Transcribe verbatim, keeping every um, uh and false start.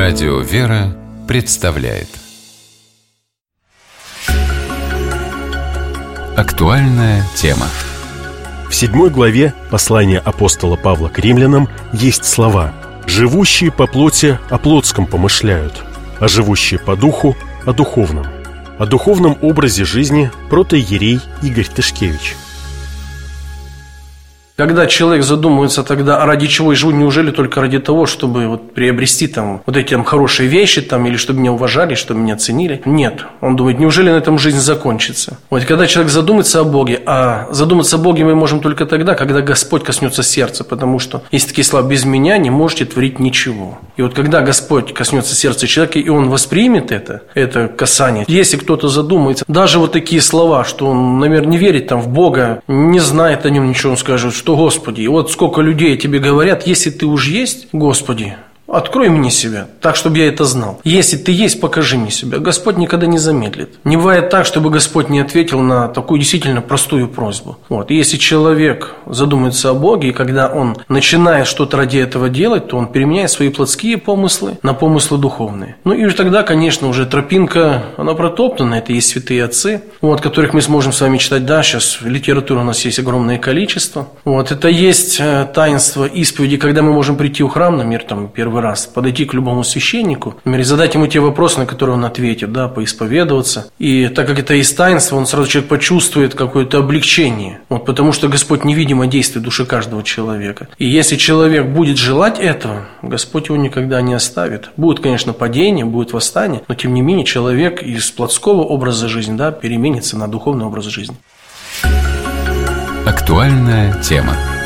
Радио «Вера» представляет актуальная тема. В седьмой главе послания апостола Павла к римлянам есть слова: «Живущие по плоти о плотском помышляют, а живущие по духу о духовном». О духовном образе жизни протоиерей Игорь Тышкевич. Когда человек задумывается тогда, а ради чего я живу, неужели только ради того, чтобы вот приобрести там вот эти там хорошие вещи, там, или чтобы меня уважали, чтобы меня ценили? Нет. Он думает, неужели на этом жизнь закончится? Вот когда человек задумается о Боге, а задуматься о Боге мы можем только тогда, когда Господь коснется сердца, потому что есть такие слова: без меня не можете творить ничего. И вот когда Господь коснется сердца человека, и он воспримет это, это касание, если кто-то задумается, даже вот такие слова, что он, наверное, не верит там в Бога, не знает о нем ничего, он скажет, что Господи, вот сколько людей тебе говорят, если ты уж есть, Господи, открой мне себя, так, чтобы я это знал. Если ты есть, покажи мне себя. Господь никогда не замедлит. Не бывает так, чтобы Господь не ответил на такую действительно простую просьбу. Вот. И если человек задумается о Боге, и когда он начинает что-то ради этого делать, то он переменяет свои плотские помыслы на помыслы духовные. Ну и тогда, конечно, уже тропинка, она протоптана. Это есть святые отцы, вот, которых мы сможем с вами читать. Да, сейчас литературы у нас есть огромное количество. Вот. Это есть таинство исповеди, когда мы можем прийти в храм, например, там, первый раз, подойти к любому священнику, например, задать ему те вопросы, на которые он ответит, да, поисповедоваться. И так как это есть таинство, он сразу человек почувствует какое-то облегчение, вот, потому что Господь невидимо действует в душе каждого человека. И если человек будет желать этого, Господь его никогда не оставит. Будет, конечно, падение, будет восстание, но тем не менее человек из плотского образа жизни, да, переменится на духовный образ жизни. Актуальная тема.